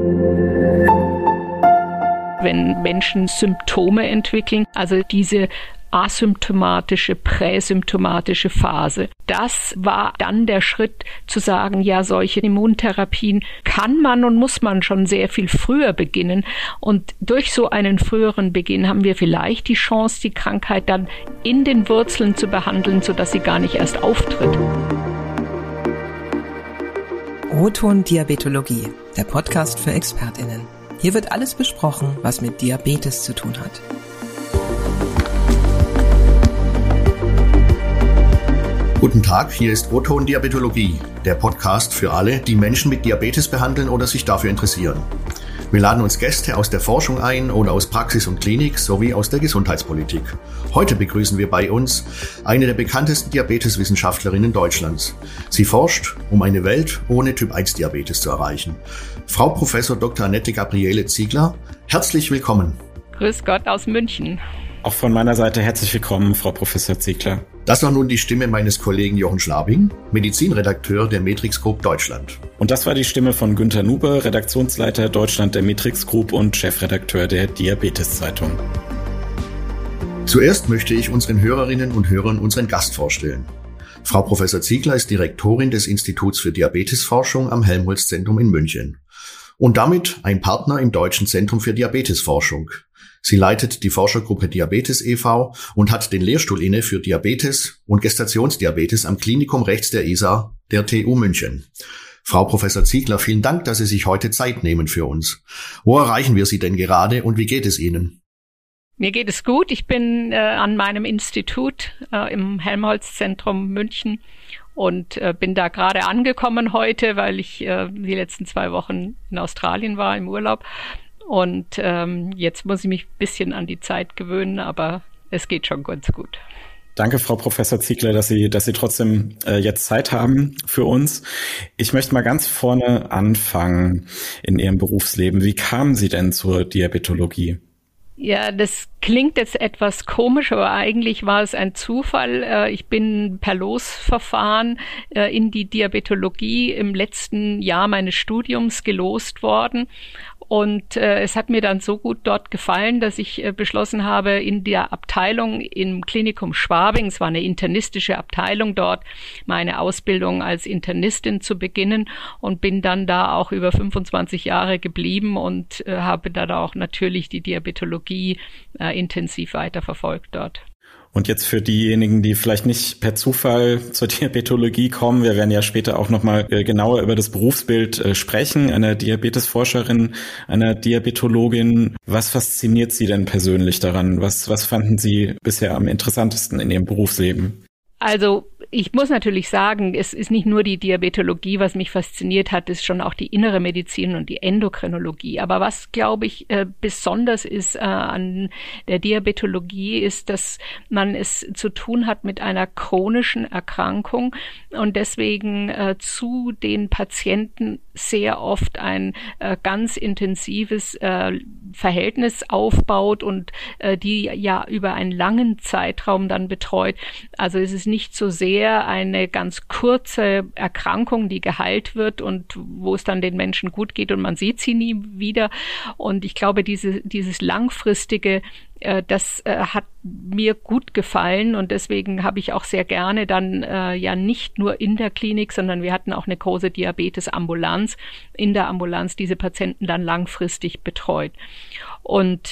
Wenn Menschen Symptome entwickeln, also diese asymptomatische, präsymptomatische Phase. Das war dann der Schritt zu sagen, ja, solche Immuntherapien kann man und muss man schon sehr viel früher beginnen. Und durch so einen früheren Beginn haben wir vielleicht die Chance, die Krankheit dann in den Wurzeln zu behandeln, sodass sie gar nicht erst auftritt. O-Ton Diabetologie, der Podcast für ExpertInnen. Hier wird alles besprochen, was mit Diabetes zu tun hat. Guten Tag, hier ist O-Ton Diabetologie, der Podcast für alle, die Menschen mit Diabetes behandeln oder sich dafür interessieren. Wir laden uns Gäste aus der Forschung ein oder aus Praxis und Klinik sowie aus der Gesundheitspolitik. Heute begrüßen wir bei uns eine der bekanntesten Diabeteswissenschaftlerinnen Deutschlands. Sie forscht, um eine Welt ohne Typ-1-Diabetes zu erreichen. Frau Prof. Dr. Annette Gabriele Ziegler, herzlich willkommen. Grüß Gott aus München. Auch von meiner Seite herzlich willkommen, Frau Professor Ziegler. Das war nun die Stimme meines Kollegen Jochen Schlabing, Medizinredakteur der Matrix Group Deutschland. Und das war die Stimme von Günter Nube, Redaktionsleiter Deutschland der Matrix Group und Chefredakteur der Diabetes-Zeitung. Zuerst möchte ich unseren Hörerinnen und Hörern unseren Gast vorstellen. Frau Professor Ziegler ist Direktorin des Instituts für Diabetesforschung am Helmholtz-Zentrum in München und damit ein Partner im Deutschen Zentrum für Diabetesforschung. Sie leitet die Forschergruppe Diabetes e.V. und hat den Lehrstuhl inne für Diabetes und Gestationsdiabetes am Klinikum rechts der Isar der TU München. Frau Professor Ziegler, vielen Dank, dass Sie sich heute Zeit nehmen für uns. Wo erreichen wir Sie denn gerade und wie geht es Ihnen? Mir geht es gut. Ich bin an meinem Institut im Helmholtz-Zentrum München und bin da gerade angekommen heute, weil ich die letzten 2 Wochen in Australien war im Urlaub. Und jetzt muss ich mich ein bisschen an die Zeit gewöhnen, aber es geht schon ganz gut. Danke, Frau Professor Ziegler, dass Sie trotzdem jetzt Zeit haben für uns. Ich möchte mal ganz vorne anfangen in Ihrem Berufsleben. Wie kamen Sie denn zur Diabetologie? Ja, das klingt jetzt etwas komisch, aber eigentlich war es ein Zufall. Ich bin per Losverfahren in die Diabetologie im letzten Jahr meines Studiums gelost worden. Und es hat mir dann so gut dort gefallen, dass ich beschlossen habe, in der Abteilung im Klinikum Schwabing, es war eine internistische Abteilung dort, meine Ausbildung als Internistin zu beginnen und bin dann da auch über 25 Jahre geblieben und habe dann auch natürlich die Diabetologie intensiv weiterverfolgt dort. Und jetzt für diejenigen, die vielleicht nicht per Zufall zur Diabetologie kommen, wir werden ja später auch nochmal genauer über das Berufsbild sprechen, einer Diabetesforscherin, einer Diabetologin. Was fasziniert Sie denn persönlich daran? Was fanden Sie bisher am interessantesten in Ihrem Berufsleben? Also ich muss natürlich sagen, es ist nicht nur die Diabetologie, was mich fasziniert hat, ist schon auch die innere Medizin und die Endokrinologie. Aber was, glaube ich, besonders ist an der Diabetologie, ist, dass man es zu tun hat mit einer chronischen Erkrankung und deswegen zu den Patienten sehr oft ein ganz intensives Verhältnis aufbaut und die ja über einen langen Zeitraum dann betreut. Also es ist nicht so sehr eine ganz kurze Erkrankung, die geheilt wird und wo es dann den Menschen gut geht und man sieht sie nie wieder. Und ich glaube, dieses langfristige, das hat mir gut gefallen und deswegen habe ich auch sehr gerne dann ja nicht nur in der Klinik, sondern wir hatten auch eine große Diabetes-Ambulanz, in der Ambulanz diese Patienten dann langfristig betreut. Und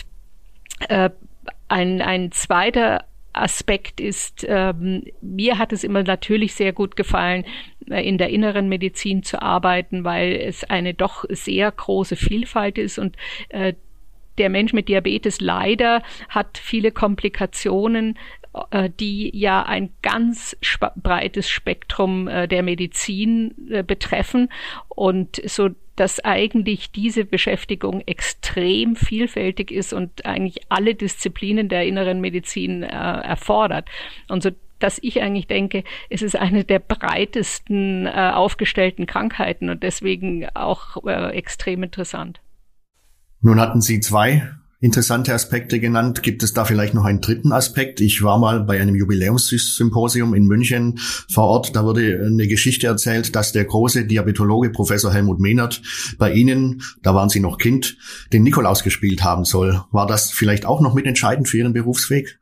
ein zweiter Aspekt ist, mir hat es immer natürlich sehr gut gefallen, in der inneren Medizin zu arbeiten, weil es eine doch sehr große Vielfalt ist und der Mensch mit Diabetes leider hat viele Komplikationen, die ja ein ganz breites Spektrum der Medizin betreffen und so dass eigentlich diese Beschäftigung extrem vielfältig ist und eigentlich alle Disziplinen der inneren Medizin erfordert. Und so, dass ich eigentlich denke, es ist eine der breitesten aufgestellten Krankheiten und deswegen auch extrem interessant. Nun hatten Sie 2 interessante Aspekte genannt. Gibt es da vielleicht noch einen dritten Aspekt? Ich war mal bei einem Jubiläumssymposium in München vor Ort. Da wurde eine Geschichte erzählt, dass der große Diabetologe Professor Helmut Mehnert bei Ihnen, da waren Sie noch Kind, den Nikolaus gespielt haben soll. War das vielleicht auch noch mitentscheidend für Ihren Berufsweg?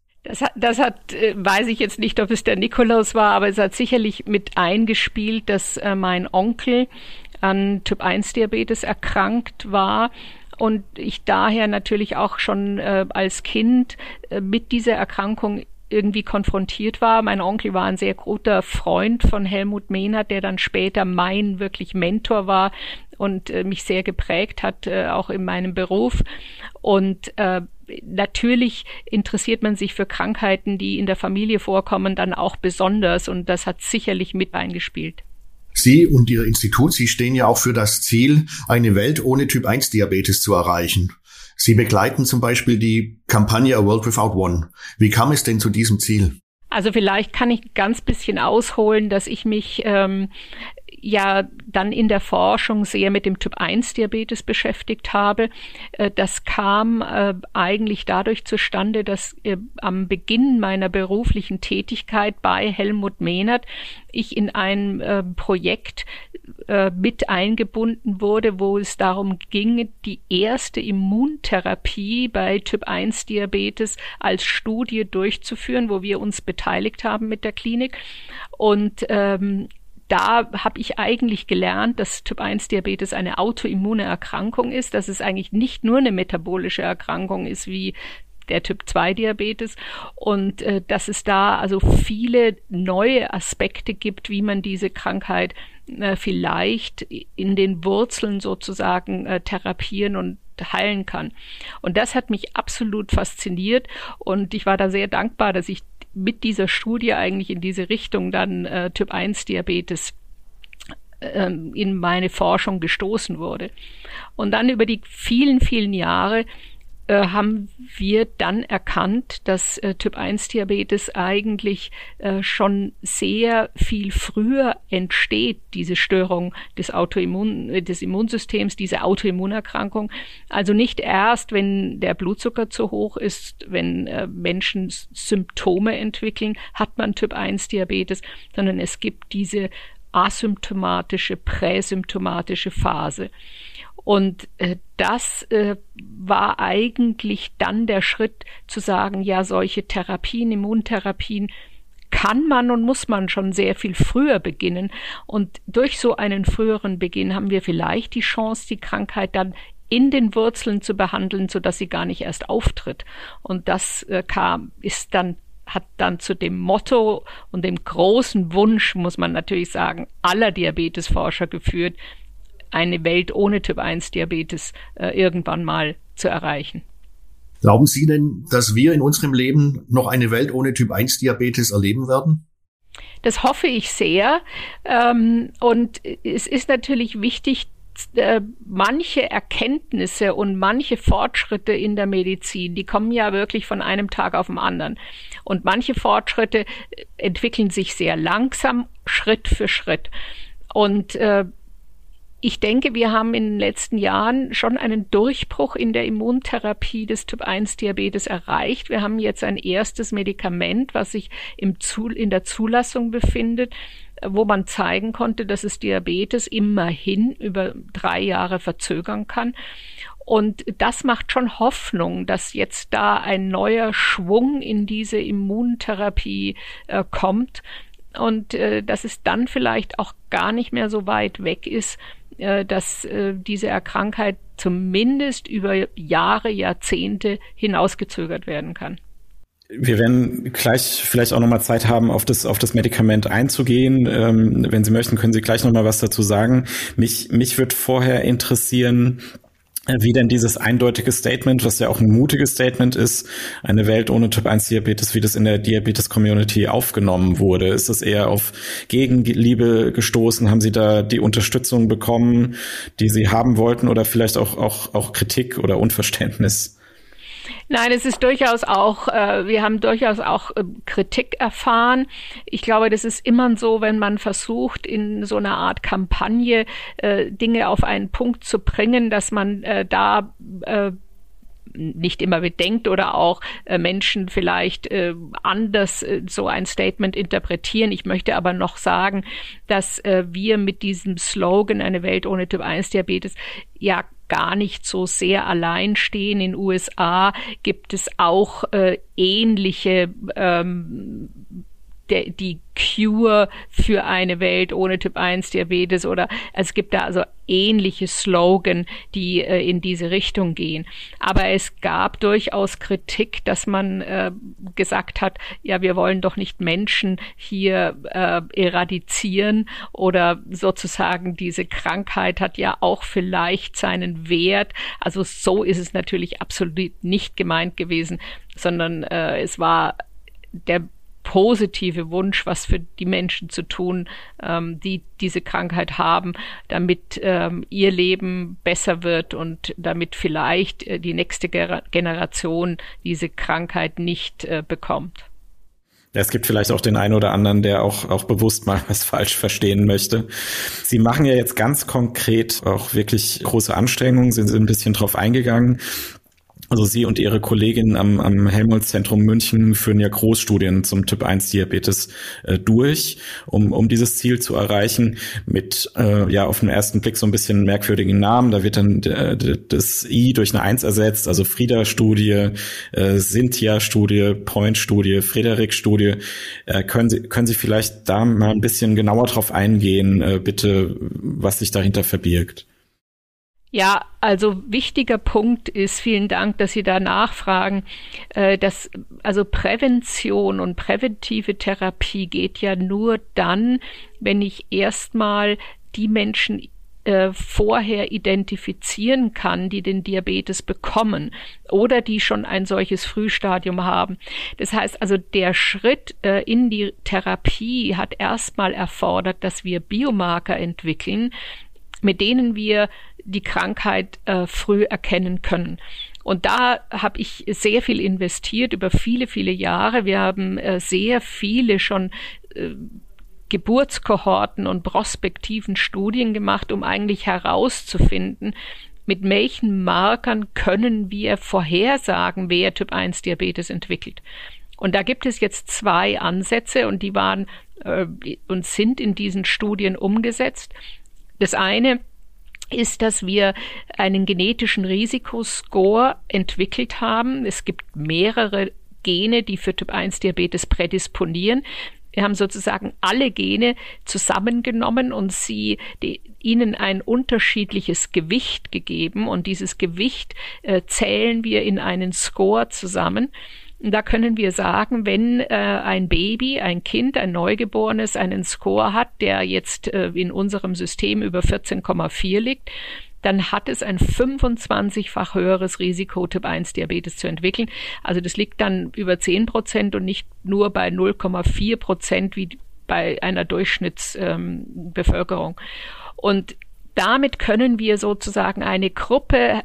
Weiß ich jetzt nicht, ob es der Nikolaus war, aber es hat sicherlich mit eingespielt, dass mein Onkel an Typ-1-Diabetes erkrankt war und ich daher natürlich auch schon als Kind mit dieser Erkrankung irgendwie konfrontiert war. Mein Onkel war ein sehr guter Freund von Helmut Mehnert, der dann später mein wirklich Mentor war und mich sehr geprägt hat, auch in meinem Beruf. Und natürlich interessiert man sich für Krankheiten, die in der Familie vorkommen, dann auch besonders und das hat sicherlich mit eingespielt. Sie und Ihr Institut, Sie stehen ja auch für das Ziel, eine Welt ohne Typ-1-Diabetes zu erreichen. Sie begleiten zum Beispiel die Kampagne A World Without One. Wie kam es denn zu diesem Ziel? Also vielleicht kann ich ein ganz bisschen ausholen, dass ich mich ja dann in der Forschung sehr mit dem Typ-1-Diabetes beschäftigt habe. Das kam eigentlich dadurch zustande, dass am Beginn meiner beruflichen Tätigkeit bei Helmut Mehnert ich in ein Projekt mit eingebunden wurde, wo es darum ging, die erste Immuntherapie bei Typ-1-Diabetes als Studie durchzuführen, wo wir uns beteiligt haben mit der Klinik. Und da habe ich eigentlich gelernt, dass Typ-1-Diabetes eine autoimmune Erkrankung ist, dass es eigentlich nicht nur eine metabolische Erkrankung ist wie der Typ-2-Diabetes und dass es da also viele neue Aspekte gibt, wie man diese Krankheit vielleicht in den Wurzeln sozusagen therapieren und heilen kann. Und das hat mich absolut fasziniert und ich war da sehr dankbar, dass ich mit dieser Studie eigentlich in diese Richtung dann Typ-1-Diabetes in meine Forschung gestoßen wurde. Und dann über die vielen, vielen Jahre haben wir dann erkannt, dass Typ-1-Diabetes eigentlich schon sehr viel früher entsteht, diese Störung des Immunsystems, diese Autoimmunerkrankung. Also nicht erst, wenn der Blutzucker zu hoch ist, wenn Menschen Symptome entwickeln, hat man Typ-1-Diabetes, sondern es gibt diese asymptomatische, präsymptomatische Phase. Und das war eigentlich dann der Schritt zu sagen, ja, solche Therapien, Immuntherapien kann man und muss man schon sehr viel früher beginnen. Und durch so einen früheren Beginn haben wir vielleicht die Chance, die Krankheit dann in den Wurzeln zu behandeln, sodass sie gar nicht erst auftritt. Und das hat dann zu dem Motto und dem großen Wunsch, muss man natürlich sagen, aller Diabetesforscher geführt, eine Welt ohne Typ-1-Diabetes irgendwann mal zu erreichen. Glauben Sie denn, dass wir in unserem Leben noch eine Welt ohne Typ-1-Diabetes erleben werden? Das hoffe ich sehr. Und es ist natürlich wichtig, manche Erkenntnisse und manche Fortschritte in der Medizin, die kommen ja wirklich von einem Tag auf den anderen. Und manche Fortschritte entwickeln sich sehr langsam, Schritt für Schritt. Und ich denke, wir haben in den letzten Jahren schon einen Durchbruch in der Immuntherapie des Typ-1-Diabetes erreicht. Wir haben jetzt ein erstes Medikament, was sich in der Zulassung befindet, wo man zeigen konnte, dass es Diabetes immerhin über 3 Jahre verzögern kann. Und das macht schon Hoffnung, dass jetzt da ein neuer Schwung in diese Immuntherapie kommt und dass es dann vielleicht auch gar nicht mehr so weit weg ist, dass diese Krankheit zumindest über Jahre, Jahrzehnte hinausgezögert werden kann. Wir werden gleich vielleicht auch nochmal Zeit haben, auf das Medikament einzugehen. Wenn Sie möchten, können Sie gleich nochmal was dazu sagen. Mich würde vorher interessieren, wie denn dieses eindeutige Statement, was ja auch ein mutiges Statement ist, eine Welt ohne Typ-1-Diabetes, wie das in der Diabetes-Community aufgenommen wurde. Ist das eher auf Gegenliebe gestoßen? Haben Sie da die Unterstützung bekommen, die Sie haben wollten, oder vielleicht auch Kritik oder Unverständnis? Nein, es ist durchaus auch, wir haben durchaus auch Kritik erfahren. Ich glaube, das ist immer so, wenn man versucht, in so einer Art Kampagne Dinge auf einen Punkt zu bringen, dass man da nicht immer bedenkt oder auch Menschen vielleicht anders so ein Statement interpretieren. Ich möchte aber noch sagen, dass wir mit diesem Slogan "Eine Welt ohne Typ-1-Diabetes" ja gar nicht so sehr allein stehen. In den USA gibt es auch ähnliche die Cure für eine Welt ohne Typ-1-Diabetes oder es gibt da also ähnliche Slogan, die in diese Richtung gehen. Aber es gab durchaus Kritik, dass man gesagt hat, ja, wir wollen doch nicht Menschen hier eradizieren oder sozusagen diese Krankheit hat ja auch vielleicht seinen Wert. Also so ist es natürlich absolut nicht gemeint gewesen, sondern es war der positive Wunsch, was für die Menschen zu tun, die diese Krankheit haben, damit ihr Leben besser wird und damit vielleicht die nächste Generation diese Krankheit nicht bekommt. Ja, es gibt vielleicht auch den einen oder anderen, der auch bewusst mal was falsch verstehen möchte. Sie machen ja jetzt ganz konkret auch wirklich große Anstrengungen, sind ein bisschen drauf eingegangen. Also Sie und Ihre Kollegin am Helmholtz-Zentrum München führen ja Großstudien zum Typ-1-Diabetes durch, um dieses Ziel zu erreichen, mit auf den ersten Blick so ein bisschen merkwürdigen Namen. Da wird dann das I durch eine 1 ersetzt, also Frieda-Studie, Cynthia-Studie, Point-Studie, Frederik-Studie. Können Sie vielleicht da mal ein bisschen genauer drauf eingehen, bitte, was sich dahinter verbirgt? Ja, also wichtiger Punkt ist, vielen Dank, dass Sie da nachfragen, dass also Prävention und präventive Therapie geht ja nur dann, wenn ich erstmal die Menschen vorher identifizieren kann, die den Diabetes bekommen oder die schon ein solches Frühstadium haben. Das heißt also, der Schritt in die Therapie hat erstmal erfordert, dass wir Biomarker entwickeln, mit denen wir die Krankheit früh erkennen können. Und da habe ich sehr viel investiert über viele, viele Jahre. Wir haben sehr viele schon Geburtskohorten und prospektiven Studien gemacht, um eigentlich herauszufinden, mit welchen Markern können wir vorhersagen, wer Typ-1-Diabetes entwickelt. Und da gibt es jetzt 2 Ansätze und die waren und sind in diesen Studien umgesetzt. Das eine ist, dass wir einen genetischen Risikoscore entwickelt haben. Es gibt mehrere Gene, die für Typ-1-Diabetes prädisponieren. Wir haben sozusagen alle Gene zusammengenommen und ihnen ein unterschiedliches Gewicht gegeben. Und dieses Gewicht zählen wir in einen Score zusammen. Und da können wir sagen, wenn ein Baby, ein Kind, ein Neugeborenes einen Score hat, der jetzt in unserem System über 14,4 liegt, dann hat es ein 25-fach höheres Risiko, Typ-1-Diabetes zu entwickeln. Also das liegt dann über 10% und nicht nur bei 0,4% wie bei einer Durchschnittsbevölkerung. Und damit können wir sozusagen eine Gruppe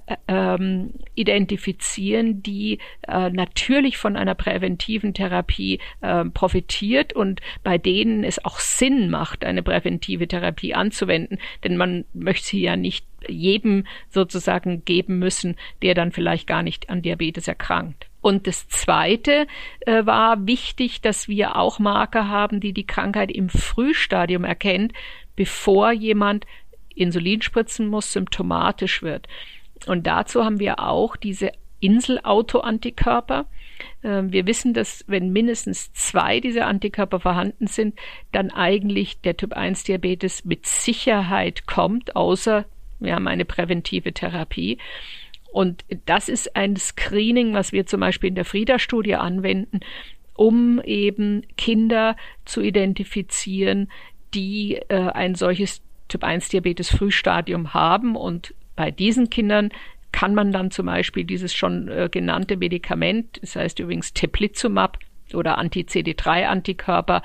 identifizieren, die natürlich von einer präventiven Therapie profitiert und bei denen es auch Sinn macht, eine präventive Therapie anzuwenden. Denn man möchte sie ja nicht jedem sozusagen geben müssen, der dann vielleicht gar nicht an Diabetes erkrankt. Und das Zweite war wichtig, dass wir auch Marker haben, die die Krankheit im Frühstadium erkennt, bevor jemand Insulin spritzen muss, symptomatisch wird. Und dazu haben wir auch diese Insel-Autoantikörper. Wir wissen, dass wenn mindestens 2 dieser Antikörper vorhanden sind, dann eigentlich der Typ-1-Diabetes mit Sicherheit kommt, außer wir haben eine präventive Therapie. Und das ist ein Screening, was wir zum Beispiel in der Frieda-Studie anwenden, um eben Kinder zu identifizieren, die ein solches Typ-1-Diabetes-Frühstadium haben. Und bei diesen Kindern kann man dann zum Beispiel dieses schon genannte Medikament, das heißt übrigens Teplizumab oder Anti-CD3-Antikörper,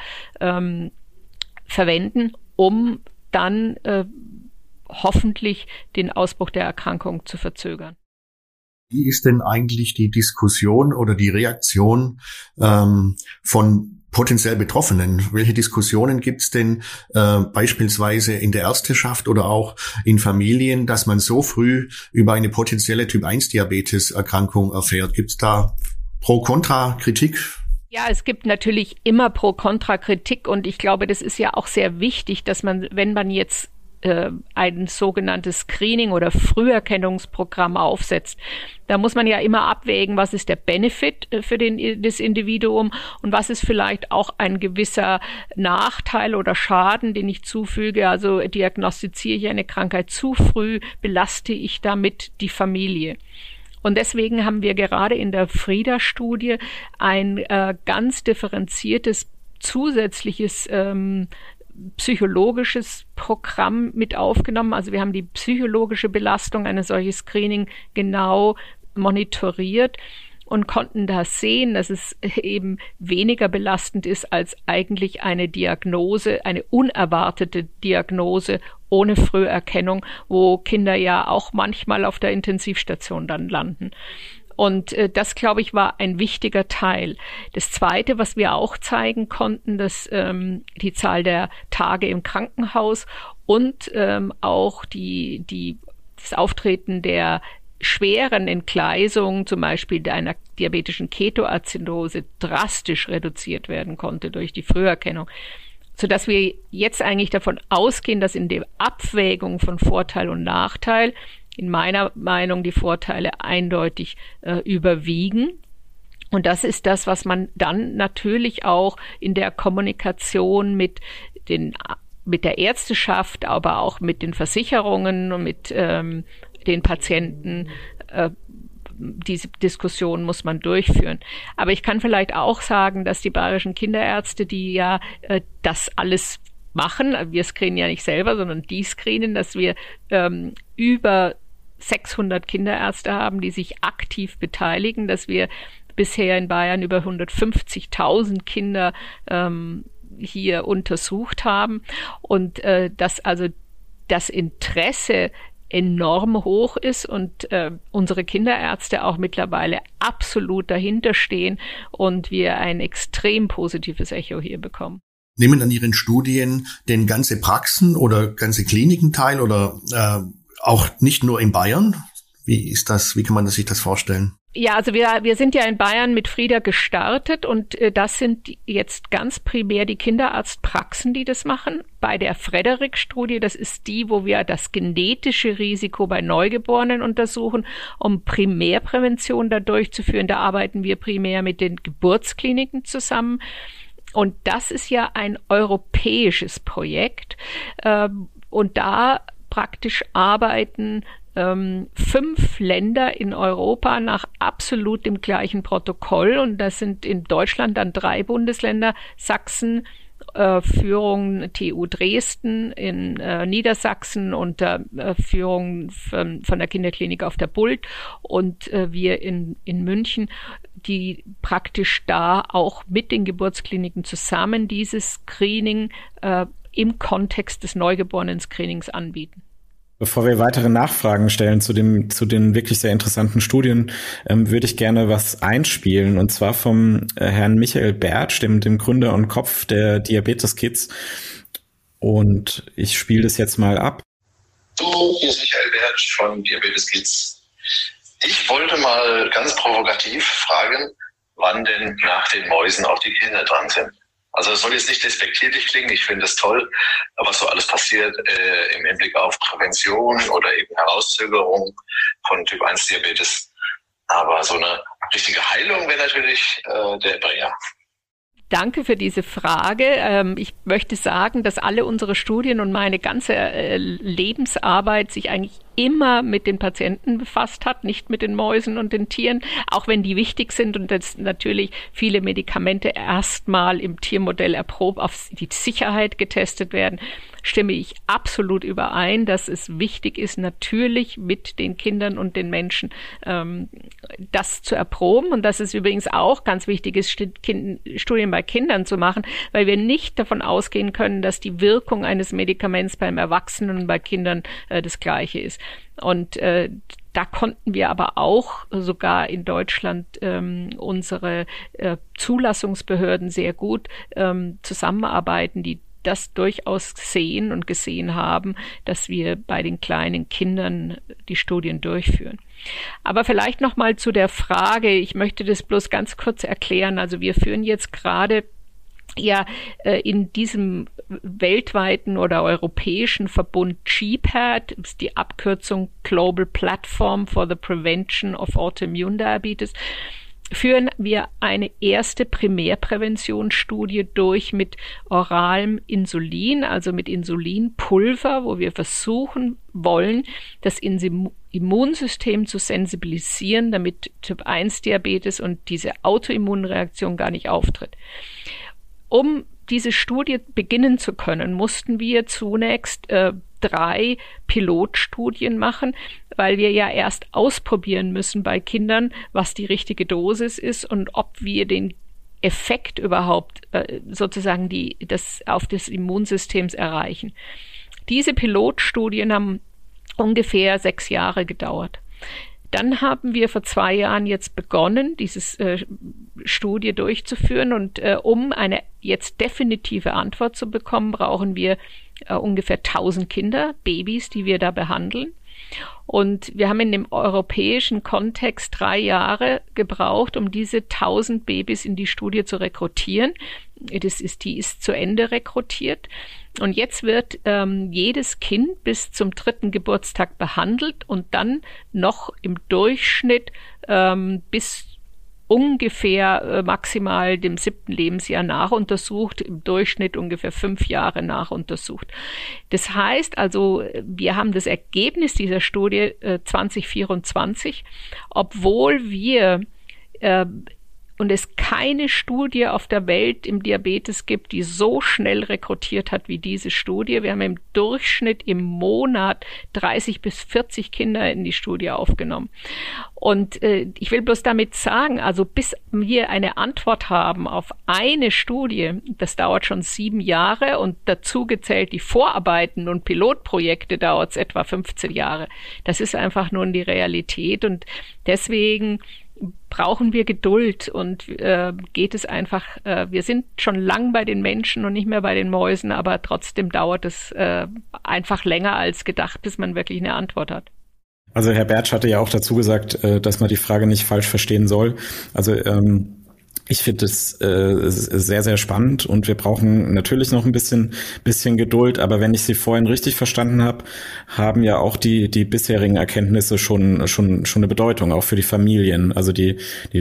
verwenden, um dann hoffentlich den Ausbruch der Erkrankung zu verzögern. Wie ist denn eigentlich die Diskussion oder die Reaktion von potenziell Betroffenen? Welche Diskussionen gibt's denn beispielsweise in der Ärzteschaft oder auch in Familien, dass man so früh über eine potenzielle Typ-1-Diabetes-Erkrankung erfährt? Gibt's da Pro-Kontra-Kritik? Ja, es gibt natürlich immer Pro-Kontra-Kritik und ich glaube, das ist ja auch sehr wichtig, dass man, wenn man jetzt ein sogenanntes Screening- oder Früherkennungsprogramm aufsetzt. Da muss man ja immer abwägen, was ist der Benefit für das Individuum und was ist vielleicht auch ein gewisser Nachteil oder Schaden, den ich zufüge. Also diagnostiziere ich eine Krankheit zu früh, belaste ich damit die Familie. Und deswegen haben wir gerade in der FRIDA-Studie ein ganz differenziertes zusätzliches psychologisches Programm mit aufgenommen. Also wir haben die psychologische Belastung eines solchen Screening genau monitoriert und konnten da sehen, dass es eben weniger belastend ist als eigentlich eine Diagnose, eine unerwartete Diagnose ohne Früherkennung, wo Kinder ja auch manchmal auf der Intensivstation dann landen. Und das, glaube ich, war ein wichtiger Teil. Das Zweite, was wir auch zeigen konnten, dass die Zahl der Tage im Krankenhaus und auch das Auftreten der schweren Entgleisungen, zum Beispiel einer diabetischen Ketoazidose, drastisch reduziert werden konnte durch die Früherkennung. Sodass wir jetzt eigentlich davon ausgehen, dass in der Abwägung von Vorteil und Nachteil in meiner Meinung die Vorteile eindeutig überwiegen. Und das ist das, was man dann natürlich auch in der Kommunikation mit der Ärzteschaft, aber auch mit den Versicherungen und mit den Patienten, diese Diskussion muss man durchführen. Aber ich kann vielleicht auch sagen, dass die bayerischen Kinderärzte, die ja das alles machen, wir screenen ja nicht selber, sondern die screenen, dass wir über 600 Kinderärzte haben, die sich aktiv beteiligen, dass wir bisher in Bayern über 150.000 Kinder hier untersucht haben und dass also das Interesse enorm hoch ist und unsere Kinderärzte auch mittlerweile absolut dahinter stehen und wir ein extrem positives Echo hier bekommen. Nehmen an Ihren Studien denn ganze Praxen oder ganze Kliniken teil oder auch nicht nur in Bayern? Wie ist das? Wie kann man sich das vorstellen? Ja, also wir sind ja in Bayern mit FRIDA gestartet und das sind jetzt ganz primär die Kinderarztpraxen, die das machen. Bei der Frederick-Studie, das ist die, wo wir das genetische Risiko bei Neugeborenen untersuchen, um Primärprävention da durchzuführen. Da arbeiten wir primär mit den Geburtskliniken zusammen. Und das ist ja ein europäisches Projekt. Und da praktisch arbeiten 5 Länder in Europa nach absolut dem gleichen Protokoll. Und das sind in Deutschland dann 3 Bundesländer, Sachsen, Führung TU Dresden, in Niedersachsen unter Führung von der Kinderklinik auf der Bult und wir in München, die praktisch da auch mit den Geburtskliniken zusammen dieses Screening im Kontext des Neugeborenen-Screenings anbieten. Bevor wir weitere Nachfragen stellen zu den wirklich sehr interessanten Studien, würde ich gerne was einspielen, und zwar vom Herrn Michael Bertsch, dem Gründer und Kopf der Diabetes Kids. Und ich spiele das jetzt mal ab. Du, hier ist Michael Bertsch von Diabetes Kids. Ich wollte mal ganz provokativ fragen, wann denn nach den Mäusen auch die Kinder dran sind. Also es soll jetzt nicht despektierlich klingen, ich finde es toll, was so alles passiert im Hinblick auf Prävention oder eben Herauszögerung von Typ-1-Diabetes. Aber so eine richtige Heilung wäre natürlich der Bringer. Danke für diese Frage. Ich möchte sagen, dass alle unsere Studien und meine ganze Lebensarbeit sich eigentlich immer mit den Patienten befasst hat, nicht mit den Mäusen und den Tieren, auch wenn die wichtig sind und dass natürlich viele Medikamente erstmal im Tiermodell erprobt auf die Sicherheit getestet werden, stimme ich absolut überein, dass es wichtig ist, natürlich mit den Kindern und den Menschen das zu erproben und dass es übrigens auch ganz wichtig ist, Studien bei Kindern zu machen, weil wir nicht davon ausgehen können, dass die Wirkung eines Medikaments beim Erwachsenen und bei Kindern das Gleiche ist. Und Da konnten wir aber auch sogar in Deutschland unsere Zulassungsbehörden sehr gut zusammenarbeiten, die das durchaus sehen und gesehen haben, dass wir bei den kleinen Kindern die Studien durchführen. Aber vielleicht noch mal zu der Frage, ich möchte das bloß ganz kurz erklären. Also wir führen jetzt gerade in diesem weltweiten oder europäischen Verbund GPAD, ist die Abkürzung Global Platform for the Prevention of Autoimmune Diabetes, führen wir eine erste Primärpräventionsstudie durch mit oralem Insulin, also mit Insulinpulver, wo wir versuchen wollen, das Immunsystem zu sensibilisieren, damit Typ-1-Diabetes und diese Autoimmunreaktion gar nicht auftritt. Um diese Studie beginnen zu können, mussten wir zunächst 3 Pilotstudien machen, weil wir ja erst ausprobieren müssen bei Kindern, was die richtige Dosis ist und ob wir den Effekt überhaupt sozusagen auf des Immunsystems erreichen. Diese Pilotstudien haben ungefähr 6 Jahre gedauert. Dann haben wir vor 2 Jahren jetzt begonnen, diese Studie durchzuführen und um eine jetzt definitive Antwort zu bekommen, brauchen wir ungefähr 1000 Kinder, Babys, die wir da behandeln. Und wir haben in dem europäischen Kontext 3 Jahre gebraucht, um diese 1000 Babys in die Studie zu rekrutieren. Die ist zu Ende rekrutiert. Und jetzt wird jedes Kind bis zum 3. Geburtstag behandelt und dann noch im Durchschnitt bis ungefähr maximal dem 7. Lebensjahr nachuntersucht, im Durchschnitt ungefähr 5 Jahre nachuntersucht. Das heißt also, wir haben das Ergebnis dieser Studie 2024, obwohl wir und es keine Studie auf der Welt im Diabetes gibt, die so schnell rekrutiert hat wie diese Studie. Wir haben im Durchschnitt im Monat 30 bis 40 Kinder in die Studie aufgenommen. Und ich will bloß damit sagen, also bis wir eine Antwort haben auf eine Studie, das dauert schon 7 Jahre und dazu gezählt die Vorarbeiten und Pilotprojekte dauert es etwa 15 Jahre. Das ist einfach nun die Realität und deswegen brauchen wir Geduld und geht es einfach, wir sind schon lang bei den Menschen und nicht mehr bei den Mäusen, aber trotzdem dauert es einfach länger als gedacht, bis man wirklich eine Antwort hat. Also Herr Bertsch hatte ja auch dazu gesagt, dass man die Frage nicht falsch verstehen soll. Also ich finde es sehr, sehr spannend und wir brauchen natürlich noch ein bisschen Geduld, aber wenn ich Sie vorhin richtig verstanden habe, haben ja auch die bisherigen Erkenntnisse schon eine Bedeutung, auch für die Familien. Also die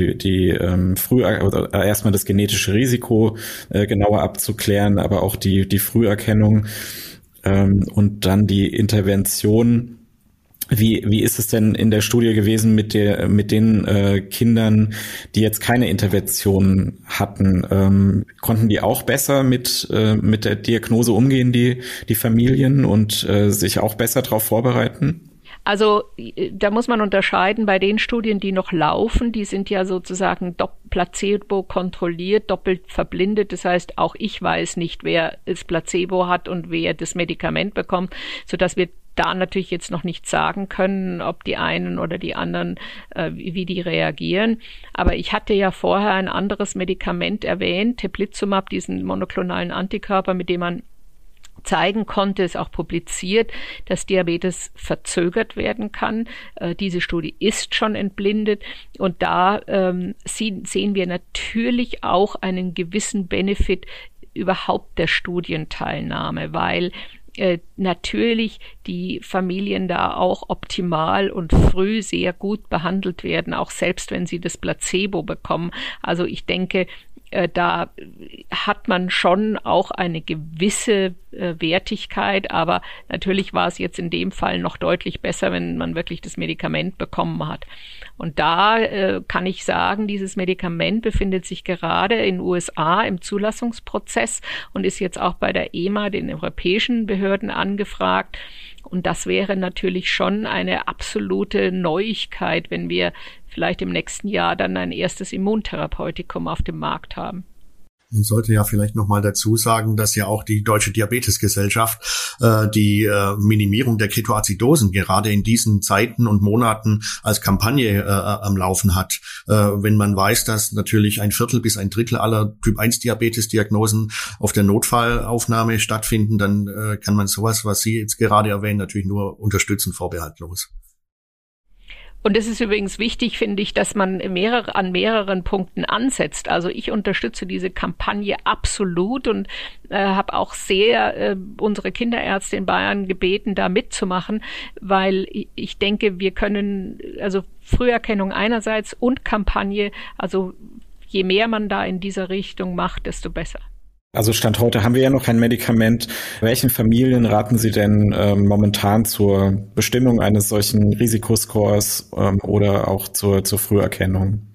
erstmal das genetische Risiko genauer abzuklären, aber auch die Früherkennung und dann die Intervention. Wie ist es denn in der Studie gewesen mit den Kindern, die jetzt keine Intervention hatten? Konnten die auch besser mit der Diagnose umgehen, die Familien, und sich auch besser darauf vorbereiten? Also da muss man unterscheiden bei den Studien, die noch laufen, die sind ja sozusagen Placebo kontrolliert, doppelt verblindet. Das heißt, auch ich weiß nicht, wer das Placebo hat und wer das Medikament bekommt, sodass wir da natürlich jetzt noch nicht sagen können, ob die einen oder die anderen, wie die reagieren. Aber ich hatte ja vorher ein anderes Medikament erwähnt, Teplizumab, diesen monoklonalen Antikörper, mit dem man zeigen konnte, ist auch publiziert, dass Diabetes verzögert werden kann. Diese Studie ist schon entblindet und da sehen wir natürlich auch einen gewissen Benefit überhaupt der Studienteilnahme, weil natürlich die Familien da auch optimal und früh sehr gut behandelt werden, auch selbst wenn sie das Placebo bekommen. Also ich denke, da hat man schon auch eine gewisse Wertigkeit, aber natürlich war es jetzt in dem Fall noch deutlich besser, wenn man wirklich das Medikament bekommen hat. Und da kann ich sagen, dieses Medikament befindet sich gerade in den USA im Zulassungsprozess und ist jetzt auch bei der EMA, den europäischen Behörden, angefragt. Und das wäre natürlich schon eine absolute Neuigkeit, wenn wir vielleicht im nächsten Jahr dann ein erstes Immuntherapeutikum auf dem Markt haben. Man sollte ja vielleicht nochmal dazu sagen, dass ja auch die Deutsche Diabetesgesellschaft die Minimierung der Ketoazidosen gerade in diesen Zeiten und Monaten als Kampagne am Laufen hat. Wenn man weiß, dass natürlich 1/4 bis 1/3 aller Typ-1-Diabetes-Diagnosen auf der Notfallaufnahme stattfinden, dann kann man sowas, was Sie jetzt gerade erwähnen, natürlich nur unterstützen, vorbehaltlos. Und es ist übrigens wichtig, finde ich, dass man an mehreren Punkten ansetzt. Also ich unterstütze diese Kampagne absolut und habe auch sehr unsere Kinderärzte in Bayern gebeten, da mitzumachen, weil ich denke, wir können, also Früherkennung einerseits und Kampagne, also je mehr man da in dieser Richtung macht, desto besser. Also Stand heute haben wir ja noch kein Medikament. Welchen Familien raten Sie denn momentan zur Bestimmung eines solchen Risikoscores oder auch zur Früherkennung?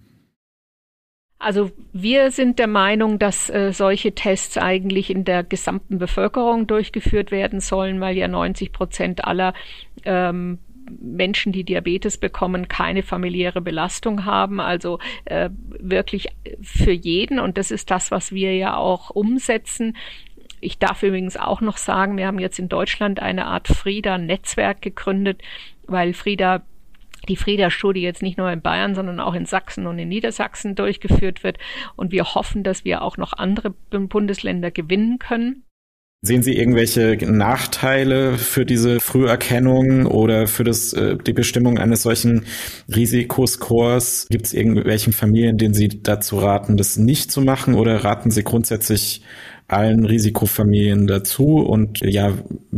Also wir sind der Meinung, dass solche Tests eigentlich in der gesamten Bevölkerung durchgeführt werden sollen, weil ja 90% aller Menschen, die Diabetes bekommen, keine familiäre Belastung haben, also wirklich für jeden. Und das ist das, was wir ja auch umsetzen. Ich darf übrigens auch noch sagen, wir haben jetzt in Deutschland eine Art FRIDA-Netzwerk gegründet, weil die FRIDA-Studie jetzt nicht nur in Bayern, sondern auch in Sachsen und in Niedersachsen durchgeführt wird. Und wir hoffen, dass wir auch noch andere Bundesländer gewinnen können. Sehen Sie irgendwelche Nachteile für diese Früherkennung oder für die Bestimmung eines solchen Risikoscores? Gibt es irgendwelchen Familien, denen Sie dazu raten, das nicht zu machen, oder raten Sie grundsätzlich allen Risikofamilien dazu? Und ja,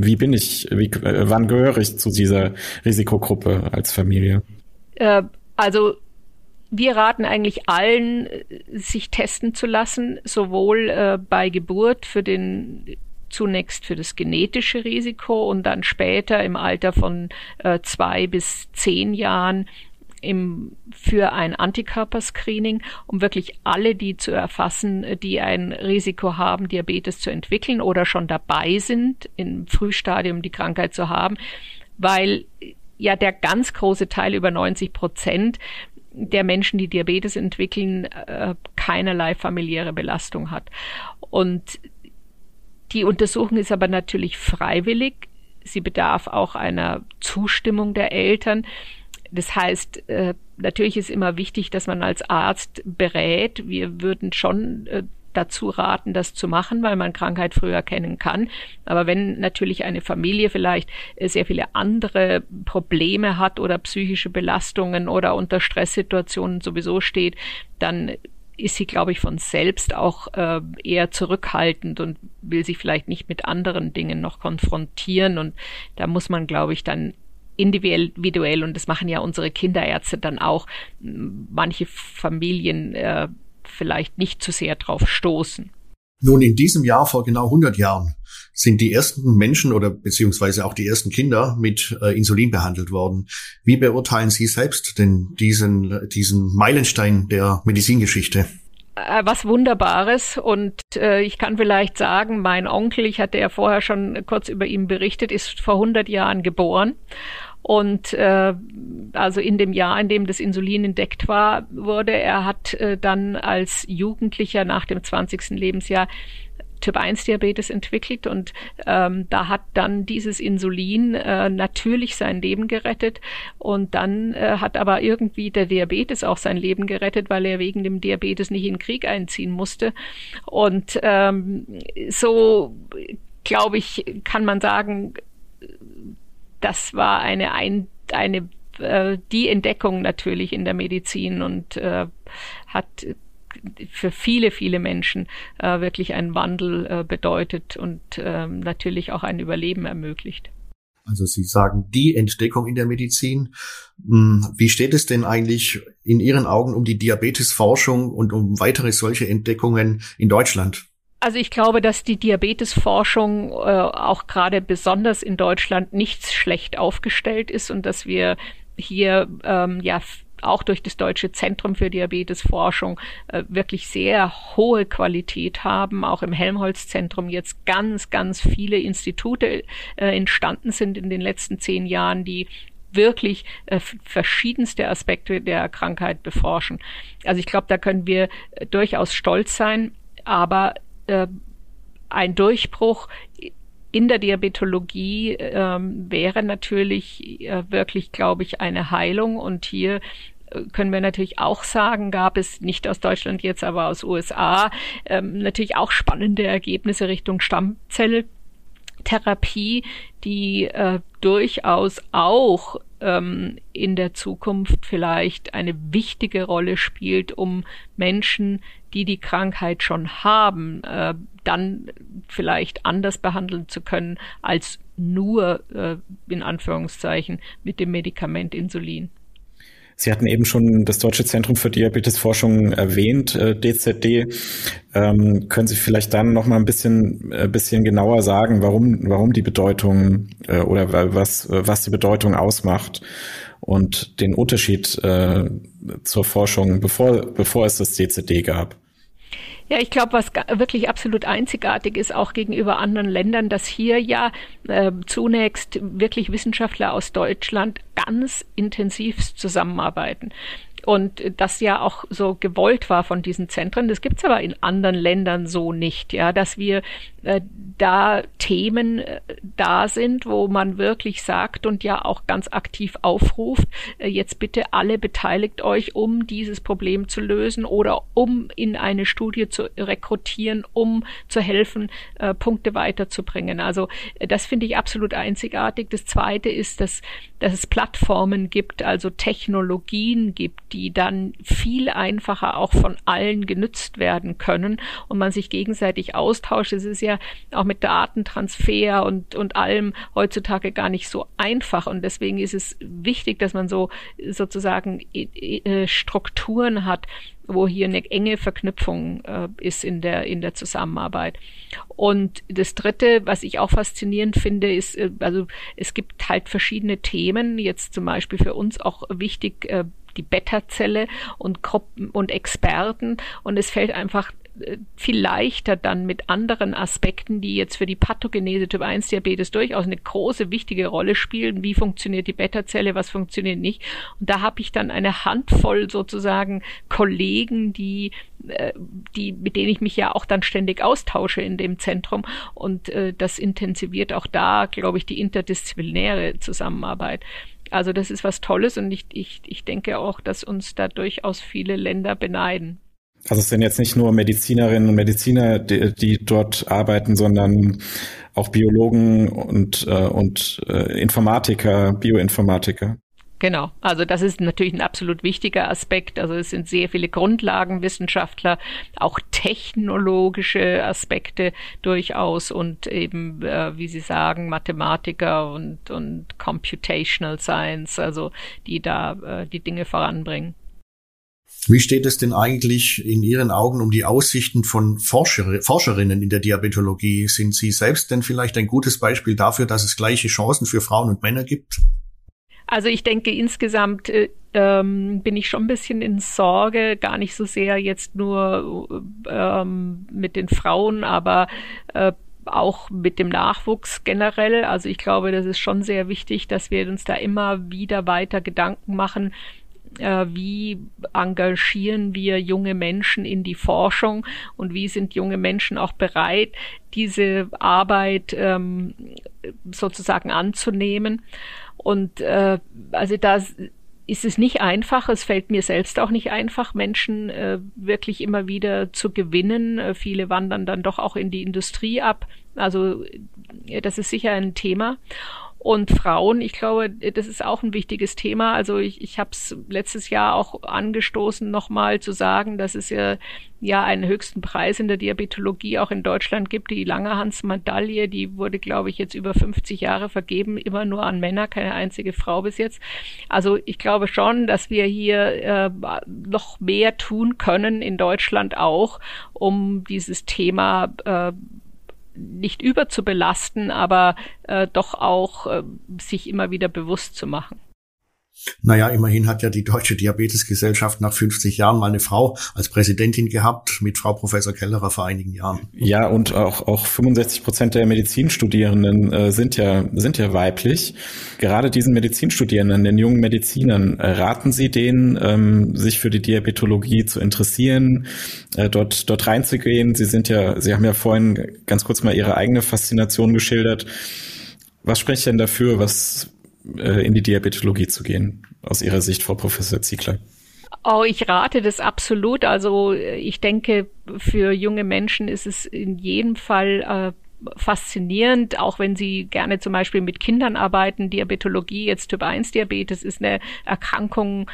wann gehöre ich zu dieser Risikogruppe als Familie? Also wir raten eigentlich allen, sich testen zu lassen, sowohl bei Geburt zunächst für das genetische Risiko und dann später im Alter von 2 bis 10 Jahren für ein Antikörperscreening, um wirklich alle die zu erfassen, die ein Risiko haben, Diabetes zu entwickeln oder schon dabei sind, im Frühstadium die Krankheit zu haben, weil ja der ganz große Teil, über 90% der Menschen, die Diabetes entwickeln, keinerlei familiäre Belastung hat. Und die Untersuchung ist aber natürlich freiwillig. Sie bedarf auch einer Zustimmung der Eltern. Das heißt, natürlich ist immer wichtig, dass man als Arzt berät. Wir würden schon dazu raten, das zu machen, weil man Krankheit früher erkennen kann. Aber wenn natürlich eine Familie vielleicht sehr viele andere Probleme hat oder psychische Belastungen oder unter Stresssituationen sowieso steht, dann ist sie, glaube ich, von selbst auch eher zurückhaltend und will sich vielleicht nicht mit anderen Dingen noch konfrontieren. Und da muss man, glaube ich, dann individuell, und das machen ja unsere Kinderärzte dann auch, manche Familien vielleicht nicht zu sehr drauf stoßen. Nun, in diesem Jahr, vor genau 100 Jahren, sind die ersten Menschen oder beziehungsweise auch die ersten Kinder mit Insulin behandelt worden. Wie beurteilen Sie selbst denn diesen Meilenstein der Medizingeschichte? Was Wunderbares, und ich kann vielleicht sagen, mein Onkel, ich hatte ja vorher schon kurz über ihn berichtet, ist vor 100 Jahren geboren. Und also in dem Jahr, in dem das Insulin entdeckt wurde, er hat dann als Jugendlicher nach dem 20. Lebensjahr Typ-1-Diabetes entwickelt, und da hat dann dieses Insulin natürlich sein Leben gerettet, und dann hat aber irgendwie der Diabetes auch sein Leben gerettet, weil er wegen dem Diabetes nicht in den Krieg einziehen musste. Und so, glaube ich, kann man sagen, das war die Entdeckung natürlich in der Medizin und hat für viele, viele Menschen wirklich einen Wandel bedeutet und natürlich auch ein Überleben ermöglicht. Also Sie sagen, die Entdeckung in der Medizin. Wie steht es denn eigentlich in Ihren Augen um die Diabetesforschung und um weitere solche Entdeckungen in Deutschland? Also ich glaube, dass die Diabetesforschung auch gerade besonders in Deutschland nicht schlecht aufgestellt ist und dass wir hier auch durch das Deutsche Zentrum für Diabetesforschung wirklich sehr hohe Qualität haben. Auch im Helmholtz-Zentrum jetzt ganz, ganz viele Institute entstanden sind in den letzten 10 Jahren, die wirklich verschiedenste Aspekte der Krankheit beforschen. Also ich glaube, da können wir durchaus stolz sein. Aber ein Durchbruch in der Diabetologie wäre natürlich wirklich, glaube ich, eine Heilung. Und hier können wir natürlich auch sagen, gab es nicht aus Deutschland jetzt, aber aus USA, natürlich auch spannende Ergebnisse Richtung Stammzelltherapie, die durchaus auch in der Zukunft vielleicht eine wichtige Rolle spielt, um Menschen, die die Krankheit schon haben, dann vielleicht anders behandeln zu können, als nur, in Anführungszeichen, mit dem Medikament Insulin. Sie hatten eben schon das Deutsche Zentrum für Diabetesforschung erwähnt, DZD. Können Sie vielleicht dann noch mal ein bisschen genauer sagen, warum die Bedeutung oder was die Bedeutung ausmacht und den Unterschied zur Forschung, bevor es das DZD gab? Ja, ich glaube, was wirklich absolut einzigartig ist, auch gegenüber anderen Ländern, dass hier ja zunächst wirklich Wissenschaftler aus Deutschland ganz intensiv zusammenarbeiten. Und das ja auch so gewollt war von diesen Zentren. Das gibt's aber in anderen Ländern so nicht, ja, dass wir da Themen da sind, wo man wirklich sagt und ja auch ganz aktiv aufruft, jetzt bitte alle beteiligt euch, um dieses Problem zu lösen oder um in eine Studie zu rekrutieren, um zu helfen, Punkte weiterzubringen. Also das finde ich absolut einzigartig. Das Zweite ist, dass es Plattformen gibt, also Technologien gibt, die dann viel einfacher auch von allen genutzt werden können und man sich gegenseitig austauscht. Es ist ja auch mit Datentransfer und allem heutzutage gar nicht so einfach und deswegen ist es wichtig, dass man sozusagen Strukturen hat, wo hier eine enge Verknüpfung ist in der Zusammenarbeit. Und das Dritte, was ich auch faszinierend finde, ist, also es gibt halt verschiedene Themen, jetzt zum Beispiel für uns auch wichtig, die Beta-Zelle und Gruppen und Experten und es fällt einfach viel leichter dann mit anderen Aspekten, die jetzt für die Pathogenese Typ 1 Diabetes durchaus eine große, wichtige Rolle spielen. Wie funktioniert die Beta-Zelle, was funktioniert nicht? Und da habe ich dann eine Handvoll sozusagen Kollegen, mit denen ich mich ja auch dann ständig austausche in dem Zentrum. Und das intensiviert auch da, glaube ich, die interdisziplinäre Zusammenarbeit. Also das ist was Tolles und ich denke auch, dass uns da durchaus viele Länder beneiden. Also es sind jetzt nicht nur Medizinerinnen und Mediziner, die dort arbeiten, sondern auch Biologen und Informatiker, Bioinformatiker. Genau, also das ist natürlich ein absolut wichtiger Aspekt. Also es sind sehr viele Grundlagenwissenschaftler, auch technologische Aspekte durchaus und eben, wie Sie sagen, Mathematiker und Computational Science, also die da die Dinge voranbringen. Wie steht es denn eigentlich in Ihren Augen um die Aussichten von Forscherinnen in der Diabetologie? Sind Sie selbst denn vielleicht ein gutes Beispiel dafür, dass es gleiche Chancen für Frauen und Männer gibt? Also ich denke, insgesamt bin ich schon ein bisschen in Sorge, gar nicht so sehr jetzt nur mit den Frauen, aber auch mit dem Nachwuchs generell. Also ich glaube, das ist schon sehr wichtig, dass wir uns da immer wieder weiter Gedanken machen, wie engagieren wir junge Menschen in die Forschung und wie sind junge Menschen auch bereit, diese Arbeit sozusagen anzunehmen. Und also da ist es nicht einfach, es fällt mir selbst auch nicht einfach, Menschen wirklich immer wieder zu gewinnen. Viele wandern dann doch auch in die Industrie ab. Also das ist sicher ein Thema. Und Frauen, ich glaube, das ist auch ein wichtiges Thema. Also ich habe es letztes Jahr auch angestoßen, nochmal zu sagen, dass es ja einen höchsten Preis in der Diabetologie auch in Deutschland gibt. Die Langerhans-Medaille, die wurde, glaube ich, jetzt über 50 Jahre vergeben, immer nur an Männer, keine einzige Frau bis jetzt. Also ich glaube schon, dass wir hier noch mehr tun können in Deutschland auch, um dieses Thema nicht überzubelasten, aber doch auch sich immer wieder bewusst zu machen. Naja, immerhin hat ja die Deutsche Diabetesgesellschaft nach 50 Jahren mal eine Frau als Präsidentin gehabt, mit Frau Professor Kellerer vor einigen Jahren. Ja, und auch 65% der Medizinstudierenden sind ja weiblich. Gerade diesen Medizinstudierenden, den jungen Medizinern, raten Sie denen, sich für die Diabetologie zu interessieren, dort reinzugehen? Sie haben ja vorhin ganz kurz mal Ihre eigene Faszination geschildert. Was spricht denn dafür, in die Diabetologie zu gehen, aus Ihrer Sicht, Frau Professor Ziegler? Oh, ich rate das absolut. Also ich denke, für junge Menschen ist es in jedem Fall faszinierend, auch wenn sie gerne zum Beispiel mit Kindern arbeiten. Diabetologie, jetzt Typ-1-Diabetes, ist eine Erkrankung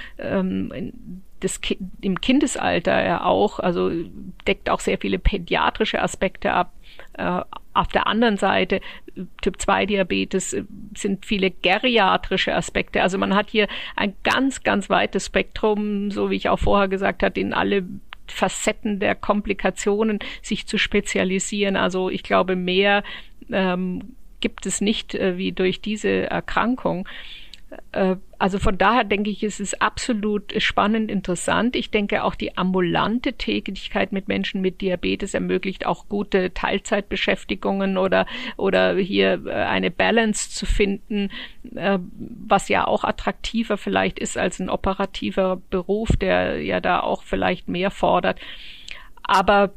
im Kindesalter ja auch, also deckt auch sehr viele pädiatrische Aspekte ab. Auf der anderen Seite, Typ-2-Diabetes, sind viele geriatrische Aspekte. Also man hat hier ein ganz, ganz weites Spektrum, so wie ich auch vorher gesagt habe, in alle Facetten der Komplikationen sich zu spezialisieren. Also ich glaube, mehr gibt es nicht wie durch diese Erkrankung. Also von daher denke ich, es ist absolut spannend, interessant. Ich denke auch die ambulante Tätigkeit mit Menschen mit Diabetes ermöglicht auch gute Teilzeitbeschäftigungen oder hier eine Balance zu finden, was ja auch attraktiver vielleicht ist als ein operativer Beruf, der ja da auch vielleicht mehr fordert. Aber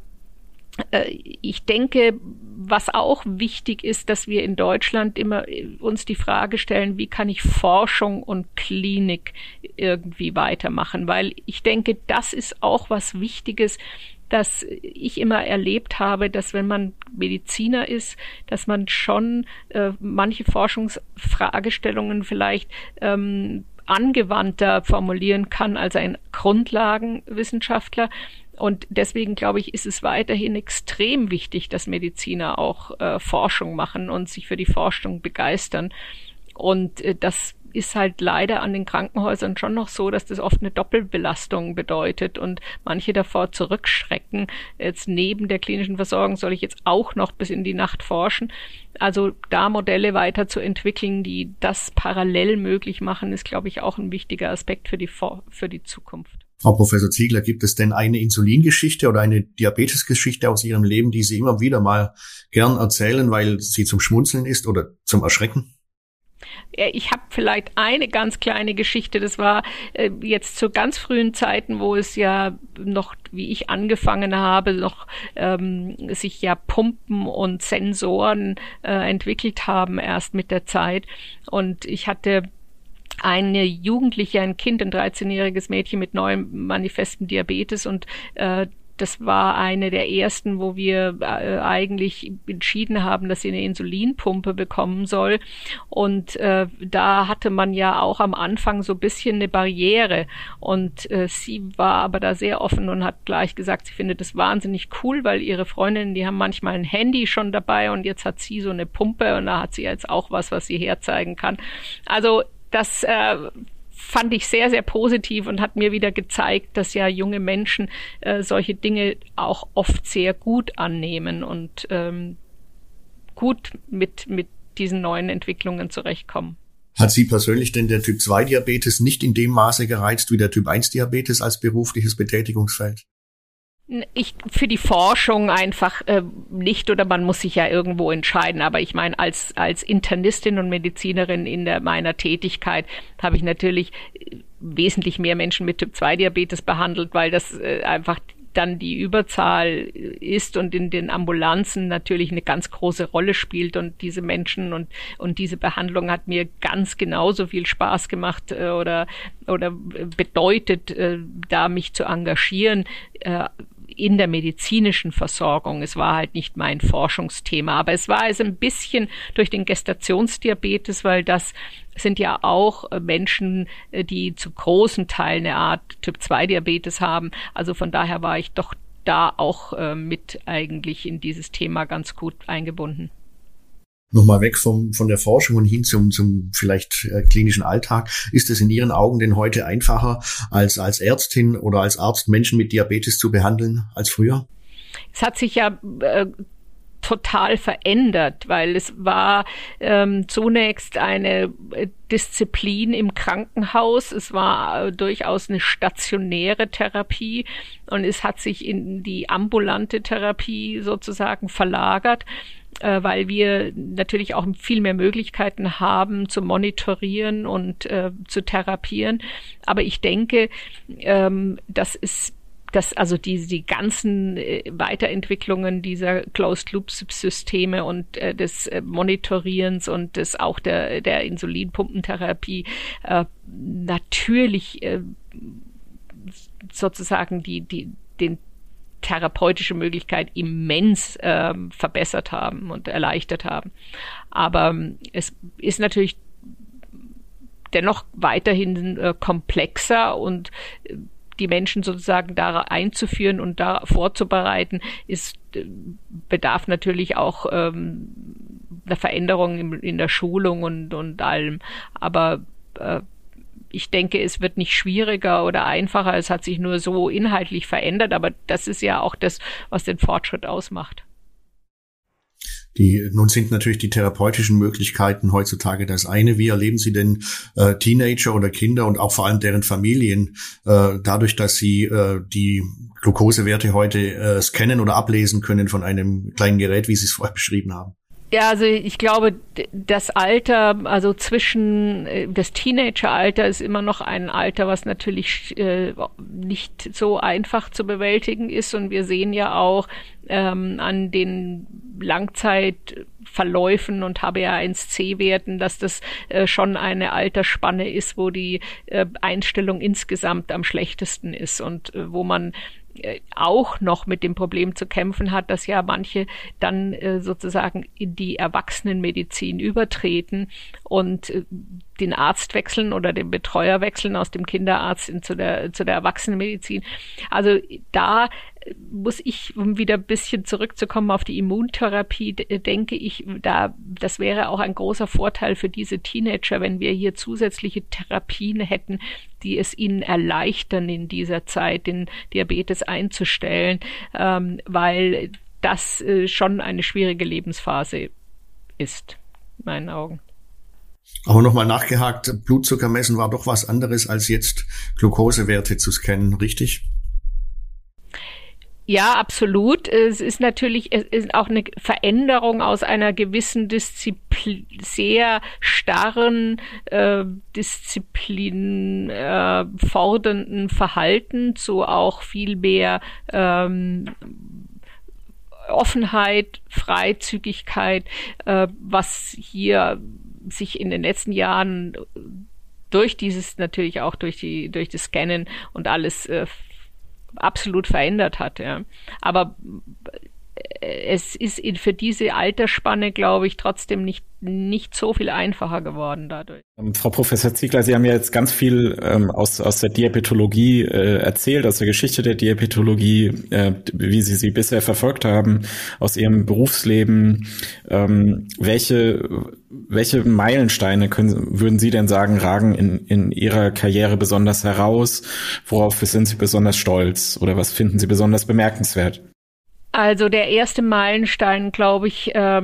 ich denke, was auch wichtig ist, dass wir in Deutschland immer uns die Frage stellen, wie kann ich Forschung und Klinik irgendwie weitermachen? Weil ich denke, das ist auch was Wichtiges, dass ich immer erlebt habe, dass wenn man Mediziner ist, dass man schon manche Forschungsfragestellungen vielleicht angewandter formulieren kann als ein Grundlagenwissenschaftler. Und deswegen, glaube ich, ist es weiterhin extrem wichtig, dass Mediziner auch Forschung machen und sich für die Forschung begeistern. Und das ist halt leider an den Krankenhäusern schon noch so, dass das oft eine Doppelbelastung bedeutet und manche davor zurückschrecken. Jetzt neben der klinischen Versorgung soll ich jetzt auch noch bis in die Nacht forschen. Also da Modelle weiterzuentwickeln, die das parallel möglich machen, ist, glaube ich, auch ein wichtiger Aspekt für die Zukunft. Frau Professor Ziegler, gibt es denn eine Insulingeschichte oder eine Diabetesgeschichte aus Ihrem Leben, die Sie immer wieder mal gern erzählen, weil sie zum Schmunzeln ist oder zum Erschrecken? Ich habe vielleicht eine ganz kleine Geschichte, das war jetzt zu ganz frühen Zeiten, wo es ja noch, wie ich angefangen habe, noch sich ja Pumpen und Sensoren entwickelt haben erst mit der Zeit. Und ich hatte eine Jugendliche, ein Kind, ein 13-jähriges Mädchen mit neuem manifestem Diabetes und das war eine der ersten, wo wir eigentlich entschieden haben, dass sie eine Insulinpumpe bekommen soll. Und da hatte man ja auch am Anfang so ein bisschen eine Barriere. Und sie war aber da sehr offen und hat gleich gesagt, sie findet das wahnsinnig cool, weil ihre Freundinnen, die haben manchmal ein Handy schon dabei und jetzt hat sie so eine Pumpe und da hat sie jetzt auch was sie herzeigen kann. Also das fand ich sehr, sehr positiv und hat mir wieder gezeigt, dass ja junge Menschen solche Dinge auch oft sehr gut annehmen und gut mit diesen neuen Entwicklungen zurechtkommen. Hat Sie persönlich denn der Typ-2-Diabetes nicht in dem Maße gereizt wie der Typ-1-Diabetes als berufliches Betätigungsfeld? Für die Forschung einfach nicht, oder man muss sich ja irgendwo entscheiden. Aber ich meine, als Internistin und Medizinerin in meiner Tätigkeit habe ich natürlich wesentlich mehr Menschen mit Typ-2-Diabetes behandelt, weil das einfach dann die Überzahl ist und in den Ambulanzen natürlich eine ganz große Rolle spielt und diese Menschen und diese Behandlung hat mir ganz genauso viel Spaß gemacht oder bedeutet, da mich zu engagieren in der medizinischen Versorgung. Es war halt nicht mein Forschungsthema, aber es war ein bisschen durch den Gestationsdiabetes, weil das sind ja auch Menschen, die zu großen Teilen eine Art Typ-2-Diabetes haben. Also von daher war ich doch da auch mit eigentlich in dieses Thema ganz gut eingebunden. Nochmal weg von der Forschung und hin zum vielleicht klinischen Alltag. Ist es in Ihren Augen denn heute einfacher, als Ärztin oder als Arzt Menschen mit Diabetes zu behandeln als früher? Es hat sich ja total verändert, weil es war zunächst eine Disziplin im Krankenhaus. Es war durchaus eine stationäre Therapie und es hat sich in die ambulante Therapie sozusagen verlagert, weil wir natürlich auch viel mehr Möglichkeiten haben zu monitorieren und zu therapieren. Aber ich denke, also die ganzen Weiterentwicklungen dieser Closed-Loop-Systeme und des Monitorierens und des auch der Insulinpumpentherapie natürlich sozusagen den therapeutische Möglichkeit immens verbessert haben und erleichtert haben. Aber es ist natürlich dennoch weiterhin komplexer und die Menschen sozusagen da einzuführen und da vorzubereiten, bedarf natürlich auch einer Veränderung in der Schulung und allem. Aber ich denke, es wird nicht schwieriger oder einfacher. Es hat sich nur so inhaltlich verändert, aber das ist ja auch das, was den Fortschritt ausmacht. Nun sind natürlich die therapeutischen Möglichkeiten heutzutage das eine. Wie erleben Sie denn Teenager oder Kinder und auch vor allem deren Familien dadurch, dass sie die Glukosewerte heute scannen oder ablesen können von einem kleinen Gerät, wie Sie es vorher beschrieben haben? Ja, also ich glaube, das Alter, also das Teenageralter ist immer noch ein Alter, was natürlich nicht so einfach zu bewältigen ist. Und wir sehen ja auch an den Langzeitverläufen und HbA1c-Werten, dass das schon eine Altersspanne ist, wo die Einstellung insgesamt am schlechtesten ist und wo man auch noch mit dem Problem zu kämpfen hat, dass ja manche dann sozusagen in die Erwachsenenmedizin übertreten und den Arzt wechseln oder den Betreuer wechseln aus dem Kinderarzt zu der Erwachsenenmedizin. Also da muss ich, um wieder ein bisschen zurückzukommen auf die Immuntherapie, denke ich, das wäre auch ein großer Vorteil für diese Teenager, wenn wir hier zusätzliche Therapien hätten, die es ihnen erleichtern, in dieser Zeit den Diabetes einzustellen, weil das schon eine schwierige Lebensphase ist, in meinen Augen. Aber nochmal nachgehakt, Blutzucker messen war doch was anderes als jetzt Glukosewerte zu scannen, richtig? Ja, absolut. Es ist auch eine Veränderung aus einer gewissen sehr starren Disziplin fordernden Verhalten zu auch viel mehr Offenheit, Freizügigkeit, was hier sich in den letzten Jahren durch das Scannen und alles absolut verändert hat, ja. Aber es ist für diese Altersspanne, glaube ich, trotzdem nicht so viel einfacher geworden dadurch. Frau Professor Ziegler, Sie haben ja jetzt ganz viel aus der Diabetologie erzählt, aus der Geschichte der Diabetologie, wie Sie bisher verfolgt haben, aus Ihrem Berufsleben. Welche Meilensteine würden Sie denn sagen, ragen in Ihrer Karriere besonders heraus? Worauf sind Sie besonders stolz oder was finden Sie besonders bemerkenswert? Also der erste Meilenstein, glaube ich,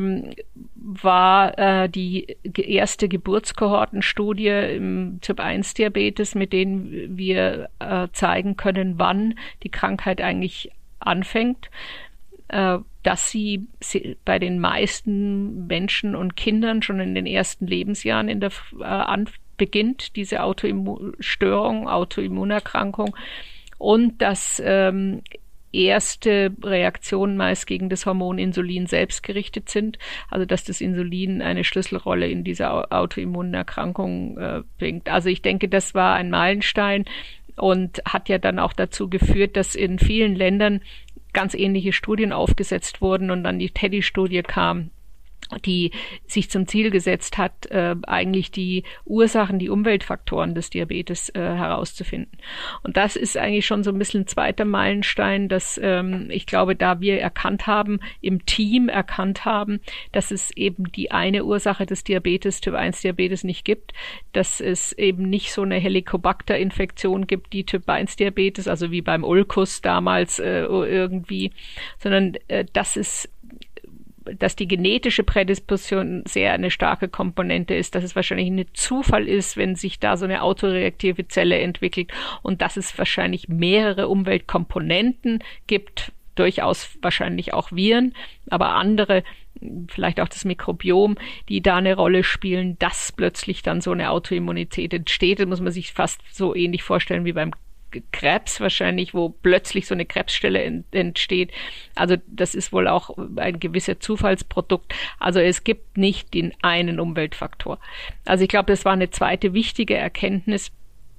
war die erste Geburtskohortenstudie im Typ-1-Diabetes, mit denen wir zeigen können, wann die Krankheit eigentlich anfängt, dass sie bei den meisten Menschen und Kindern schon in den ersten Lebensjahren beginnt, diese Autoimmunerkrankung, und dass erste Reaktionen meist gegen das Hormon Insulin selbst gerichtet sind, also dass das Insulin eine Schlüsselrolle in dieser Autoimmunerkrankung bringt. Also ich denke, das war ein Meilenstein und hat ja dann auch dazu geführt, dass in vielen Ländern ganz ähnliche Studien aufgesetzt wurden und dann die TEDDY-Studie kam, die sich zum Ziel gesetzt hat, eigentlich die Ursachen, die Umweltfaktoren des Diabetes herauszufinden. Und das ist eigentlich schon so ein bisschen ein zweiter Meilenstein, dass ich glaube, da wir im Team erkannt haben, dass es eben die eine Ursache des Diabetes, Typ-1-Diabetes nicht gibt, dass es eben nicht so eine Helicobacter-Infektion gibt, die Typ-1-Diabetes, also wie beim Ulcus damals irgendwie, sondern dass es dass die genetische Prädisposition sehr eine starke Komponente ist, dass es wahrscheinlich ein Zufall ist, wenn sich da so eine autoreaktive Zelle entwickelt und dass es wahrscheinlich mehrere Umweltkomponenten gibt, durchaus wahrscheinlich auch Viren, aber andere, vielleicht auch das Mikrobiom, die da eine Rolle spielen, dass plötzlich dann so eine Autoimmunität entsteht. Das muss man sich fast so ähnlich vorstellen wie beim Krebs wahrscheinlich, wo plötzlich so eine Krebsstelle entsteht. Also das ist wohl auch ein gewisser Zufallsprodukt. Also es gibt nicht den einen Umweltfaktor. Also ich glaube, das war eine zweite wichtige Erkenntnis.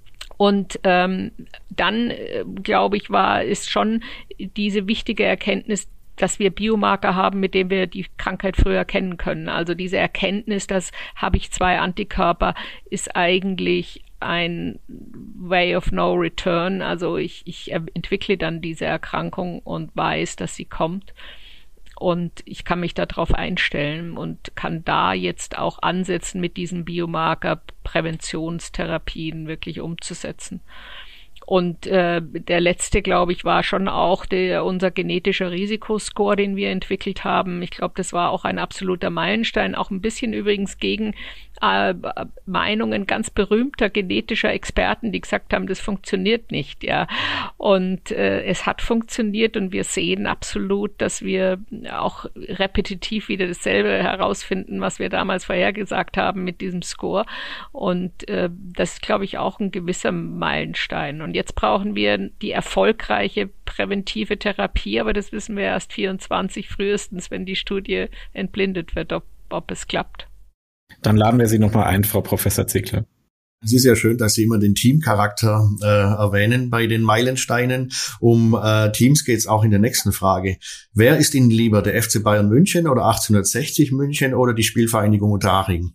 Und dann, glaube ich, ist schon diese wichtige Erkenntnis, dass wir Biomarker haben, mit denen wir die Krankheit früher erkennen können. Also diese Erkenntnis, dass habe ich 2 Antikörper, ist eigentlich ein Way of No Return. Also ich entwickle dann diese Erkrankung und weiß, dass sie kommt. Und ich kann mich darauf einstellen und kann da jetzt auch ansetzen, mit diesen Biomarker Präventionstherapien wirklich umzusetzen. Und der letzte, glaube ich, war schon auch unser genetischer Risikoscore, den wir entwickelt haben. Ich glaube, das war auch ein absoluter Meilenstein, auch ein bisschen übrigens gegen Meinungen ganz berühmter genetischer Experten, die gesagt haben, das funktioniert nicht, ja. Und es hat funktioniert und wir sehen absolut, dass wir auch repetitiv wieder dasselbe herausfinden, was wir damals vorhergesagt haben mit diesem Score. Und das ist, glaube ich, auch ein gewisser Meilenstein. Und jetzt brauchen wir die erfolgreiche präventive Therapie, aber das wissen wir erst 24 frühestens, wenn die Studie entblindet wird, ob es klappt. Dann laden wir Sie nochmal ein, Frau Professor Ziegler. Es ist ja schön, dass Sie immer den Teamcharakter erwähnen bei den Meilensteinen. Um Teams geht es auch in der nächsten Frage. Wer ist Ihnen lieber, der FC Bayern München oder 1860 München oder die Spielvereinigung Unterhaching?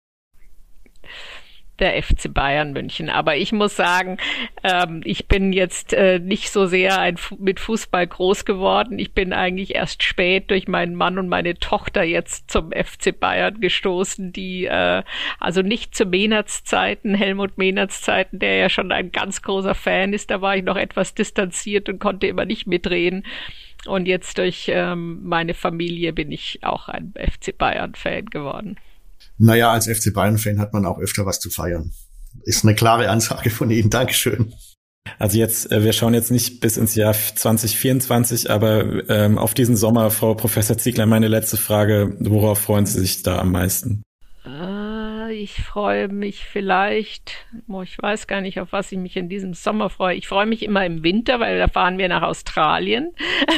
Der FC Bayern München. Aber ich muss sagen, ich bin jetzt nicht so sehr mit Fußball groß geworden. Ich bin eigentlich erst spät durch meinen Mann und meine Tochter jetzt zum FC Bayern gestoßen, die also nicht zu Mehnerts Zeiten, Helmut Mehnerts Zeiten, der ja schon ein ganz großer Fan ist. Da war ich noch etwas distanziert und konnte immer nicht mitreden. Und jetzt durch meine Familie bin ich auch ein FC Bayern Fan geworden. Naja, als FC Bayern-Fan hat man auch öfter was zu feiern. Ist eine klare Ansage von Ihnen. Dankeschön. Also jetzt, wir schauen jetzt nicht bis ins Jahr 2024, aber auf diesen Sommer, Frau Professor Ziegler, meine letzte Frage, worauf freuen Sie sich da am meisten? Ich freue mich vielleicht, ich weiß gar nicht, auf was ich mich in diesem Sommer freue. Ich freue mich immer im Winter, weil da fahren wir nach Australien.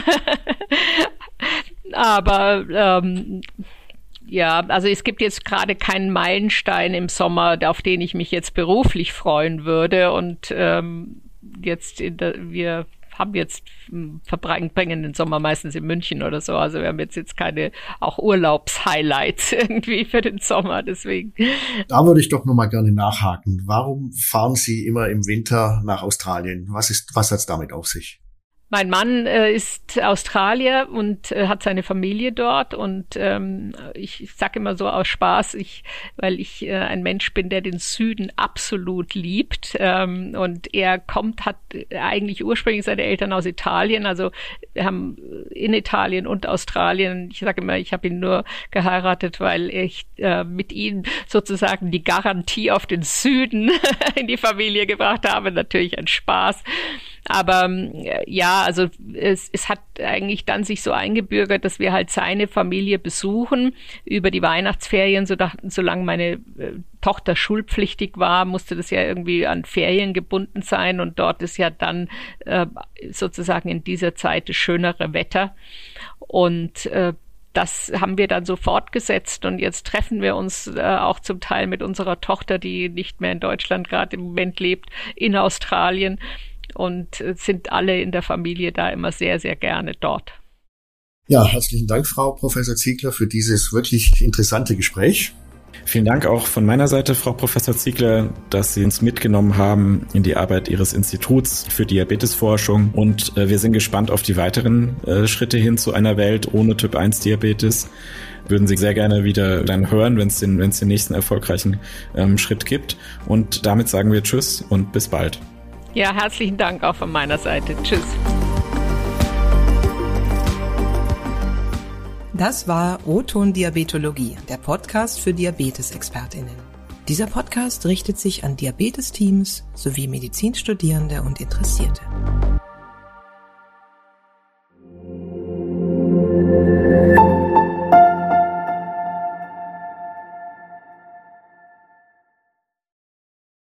Aber ja, also es gibt jetzt gerade keinen Meilenstein im Sommer, auf den ich mich jetzt beruflich freuen würde. Und wir haben jetzt verbringen den Sommer meistens in München oder so. Also wir haben jetzt keine auch Urlaubshighlights irgendwie für den Sommer. Deswegen. Da würde ich doch nochmal gerne nachhaken. Warum fahren Sie immer im Winter nach Australien? Was hat's damit auf sich? Mein Mann ist Australier und hat seine Familie dort und ich sage immer so aus Spaß, weil ich ein Mensch bin, der den Süden absolut liebt und er hat eigentlich ursprünglich seine Eltern aus Italien, also wir haben in Italien und Australien, ich sage immer, ich habe ihn nur geheiratet, weil ich mit ihm sozusagen die Garantie auf den Süden in die Familie gebracht habe, natürlich ein Spaß. Aber ja, also es hat eigentlich dann sich so eingebürgert, dass wir halt seine Familie besuchen über die Weihnachtsferien, solange meine Tochter schulpflichtig war, musste das ja irgendwie an Ferien gebunden sein und dort ist ja dann sozusagen in dieser Zeit das schönere Wetter und das haben wir dann so fortgesetzt und jetzt treffen wir uns auch zum Teil mit unserer Tochter, die nicht mehr in Deutschland gerade im Moment lebt, in Australien. Und sind alle in der Familie da immer sehr, sehr gerne dort. Ja, herzlichen Dank, Frau Professor Ziegler, für dieses wirklich interessante Gespräch. Vielen Dank auch von meiner Seite, Frau Professor Ziegler, dass Sie uns mitgenommen haben in die Arbeit Ihres Instituts für Diabetesforschung. Und wir sind gespannt auf die weiteren Schritte hin zu einer Welt ohne Typ-1-Diabetes. Würden Sie sehr gerne wieder dann hören, wenn es den nächsten erfolgreichen Schritt gibt. Und damit sagen wir Tschüss und bis bald. Ja, herzlichen Dank auch von meiner Seite. Tschüss. Das war O-Ton Diabetologie, der Podcast für Diabetes-ExpertInnen. Dieser Podcast richtet sich an Diabetesteams sowie Medizinstudierende und Interessierte.